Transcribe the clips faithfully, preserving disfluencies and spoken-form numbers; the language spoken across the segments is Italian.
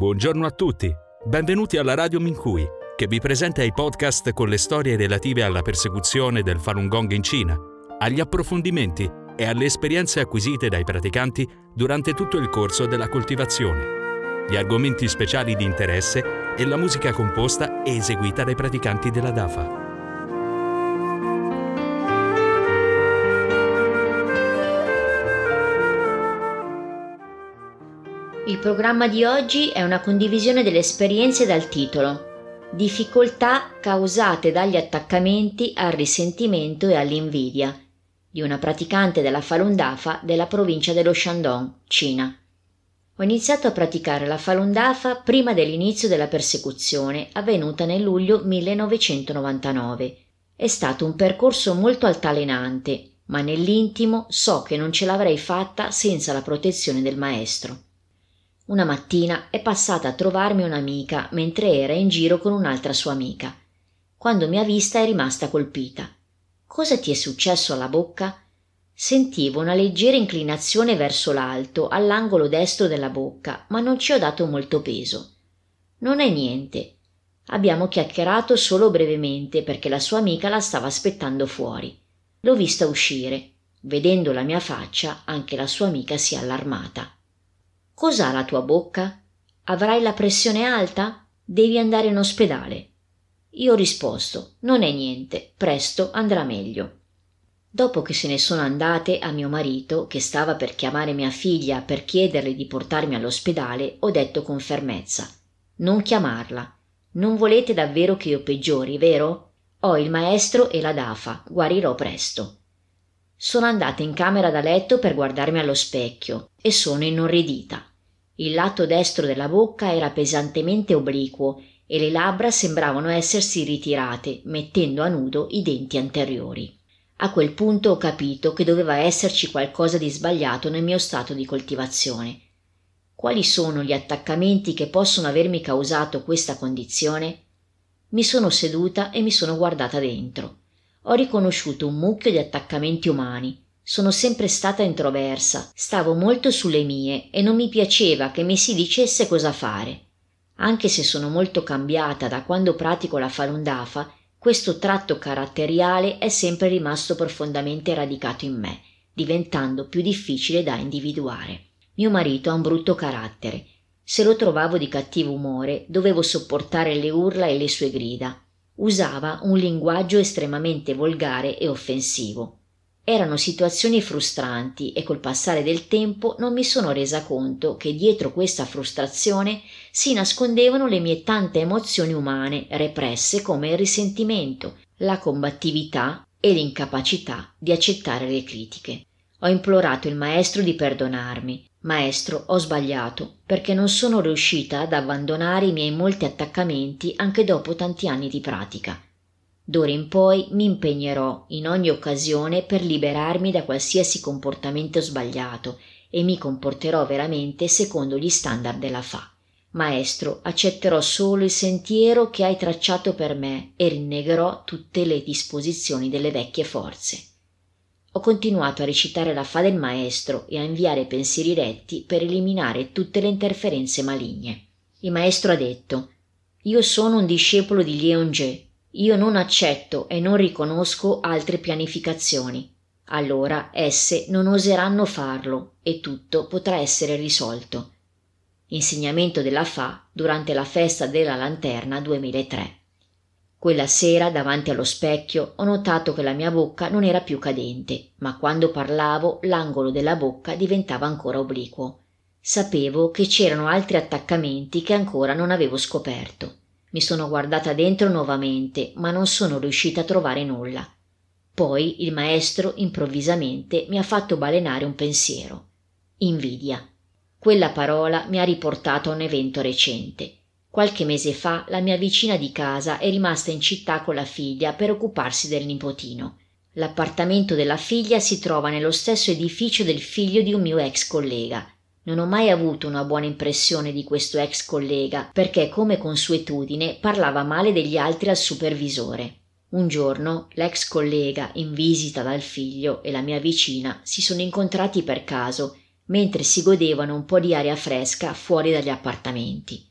Buongiorno a tutti, benvenuti alla Radio Minqui, che vi presenta i podcast con le storie relative alla persecuzione del Falun Gong in Cina, agli approfondimenti e alle esperienze acquisite dai praticanti durante tutto il corso della coltivazione, gli argomenti speciali di interesse e la musica composta e eseguita dai praticanti della Dafa. Il programma di oggi è una condivisione delle esperienze dal titolo Difficoltà causate dagli attaccamenti al risentimento e all'invidia di una praticante della Falun Dafa della provincia dello Shandong, Cina. Ho iniziato a praticare la Falun Dafa prima dell'inizio della persecuzione avvenuta nel luglio millenovecentonovantanove. È stato un percorso molto altalenante, ma nell'intimo so che non ce l'avrei fatta senza la protezione del maestro. Una mattina è passata a trovarmi un'amica mentre era in giro con un'altra sua amica. Quando mi ha vista è rimasta colpita. «Cosa ti è successo alla bocca?» Sentivo una leggera inclinazione verso l'alto, all'angolo destro della bocca, ma non ci ho dato molto peso. «Non è niente». Abbiamo chiacchierato solo brevemente perché la sua amica la stava aspettando fuori. L'ho vista uscire. Vedendo la mia faccia, anche la sua amica si è allarmata. «Cos'ha la tua bocca? Avrai la pressione alta? Devi andare in ospedale». Io ho risposto: «Non è niente, presto andrà meglio». Dopo che se ne sono andate a mio marito, che stava per chiamare mia figlia per chiederle di portarmi all'ospedale, ho detto con fermezza: «Non chiamarla. Non volete davvero che io peggiori, vero? Ho il maestro e la Dafa, guarirò presto». Sono andata in camera da letto per guardarmi allo specchio e sono inorridita. Il lato destro della bocca era pesantemente obliquo e le labbra sembravano essersi ritirate, mettendo a nudo i denti anteriori. A quel punto ho capito che doveva esserci qualcosa di sbagliato nel mio stato di coltivazione. Quali sono gli attaccamenti che possono avermi causato questa condizione? Mi sono seduta e mi sono guardata dentro. Ho riconosciuto un mucchio di attaccamenti umani. Sono sempre stata introversa, stavo molto sulle mie e non mi piaceva che mi si dicesse cosa fare. Anche se sono molto cambiata da quando pratico la Falun Dafa, questo tratto caratteriale è sempre rimasto profondamente radicato in me, diventando più difficile da individuare. Mio marito ha un brutto carattere. Se lo trovavo di cattivo umore, dovevo sopportare le urla e le sue grida. Usava un linguaggio estremamente volgare e offensivo. Erano situazioni frustranti e col passare del tempo non mi sono resa conto che dietro questa frustrazione si nascondevano le mie tante emozioni umane represse come il risentimento, la combattività e l'incapacità di accettare le critiche. Ho implorato il maestro di perdonarmi. «Maestro, ho sbagliato perché non sono riuscita ad abbandonare i miei molti attaccamenti anche dopo tanti anni di pratica. D'ora in poi mi impegnerò in ogni occasione per liberarmi da qualsiasi comportamento sbagliato e mi comporterò veramente secondo gli standard della Fa. Maestro, accetterò solo il sentiero che hai tracciato per me e rinnegherò tutte le disposizioni delle vecchie forze». Ho continuato a recitare la Fa del maestro e a inviare pensieri retti per eliminare tutte le interferenze maligne. Il maestro ha detto: «Io sono un discepolo di Lyeonje. Io non accetto e non riconosco altre pianificazioni. Allora esse non oseranno farlo e tutto potrà essere risolto». Insegnamento della Fa durante la festa della Lanterna duemilatré. Quella sera, davanti allo specchio, ho notato che la mia bocca non era più cadente, ma quando parlavo l'angolo della bocca diventava ancora obliquo. Sapevo che c'erano altri attaccamenti che ancora non avevo scoperto. Mi sono guardata dentro nuovamente, ma non sono riuscita a trovare nulla. Poi il maestro improvvisamente mi ha fatto balenare un pensiero. Invidia. Quella parola mi ha riportato a un evento recente. Qualche mese fa la mia vicina di casa è rimasta in città con la figlia per occuparsi del nipotino. L'appartamento della figlia si trova nello stesso edificio del figlio di un mio ex collega. Non ho mai avuto una buona impressione di questo ex collega perché, come consuetudine, parlava male degli altri al supervisore. Un giorno l'ex collega, in visita dal figlio, e la mia vicina si sono incontrati per caso mentre si godevano un po' di aria fresca fuori dagli appartamenti.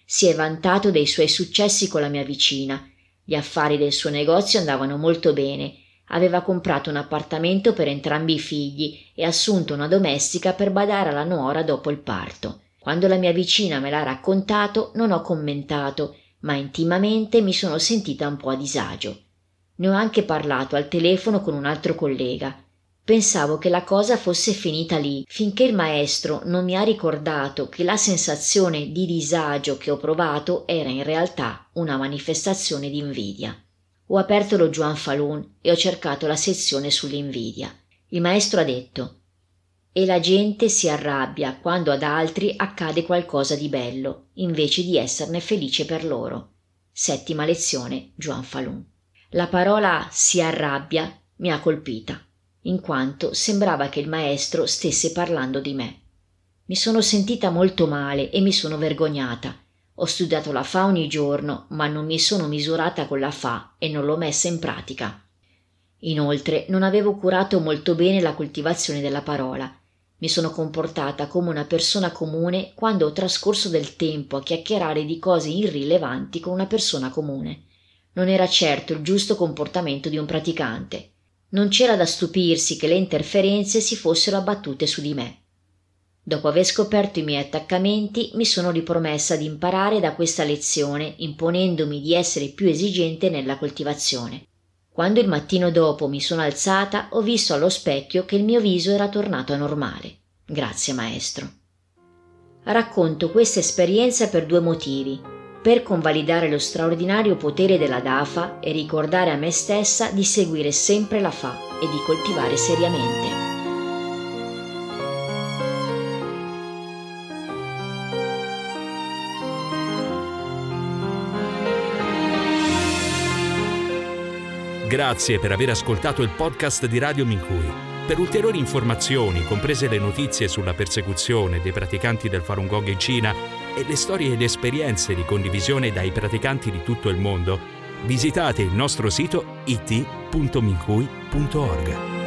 Si è vantato dei suoi successi con la mia vicina. Gli affari del suo negozio andavano molto bene. Aveva comprato un appartamento per entrambi i figli e assunto una domestica per badare alla nuora dopo il parto. Quando la mia vicina me l'ha raccontato non ho commentato, ma intimamente mi sono sentita un po' a disagio. Ne ho anche parlato al telefono con un altro collega. Pensavo che la cosa fosse finita lì, finché il maestro non mi ha ricordato che la sensazione di disagio che ho provato era in realtà una manifestazione di invidia. Ho aperto lo Joan Falun e ho cercato la sezione sull'invidia. Il maestro ha detto: «E la gente si arrabbia quando ad altri accade qualcosa di bello, invece di esserne felice per loro». Settima lezione, Joan Falun. La parola «si arrabbia» mi ha colpita, in quanto sembrava che il maestro stesse parlando di me. Mi sono sentita molto male e mi sono vergognata. Ho studiato la F A ogni giorno, ma non mi sono misurata con la F A e non l'ho messa in pratica. Inoltre non avevo curato molto bene la coltivazione della parola. Mi sono comportata come una persona comune quando ho trascorso del tempo a chiacchierare di cose irrilevanti con una persona comune. Non era certo il giusto comportamento di un praticante. Non c'era da stupirsi che le interferenze si fossero abbattute su di me. Dopo aver scoperto i miei attaccamenti, mi sono ripromessa di imparare da questa lezione, imponendomi di essere più esigente nella coltivazione. Quando il mattino dopo mi sono alzata, ho visto allo specchio che il mio viso era tornato a normale. Grazie, maestro. Racconto questa esperienza per due motivi: per convalidare lo straordinario potere della Dafa e ricordare a me stessa di seguire sempre la F A e di coltivare seriamente. Grazie per aver ascoltato il podcast di Radio Minkui. Per ulteriori informazioni, comprese le notizie sulla persecuzione dei praticanti del Falun Gong in Cina e le storie ed esperienze di condivisione dai praticanti di tutto il mondo, visitate il nostro sito i t punto minkui punto org.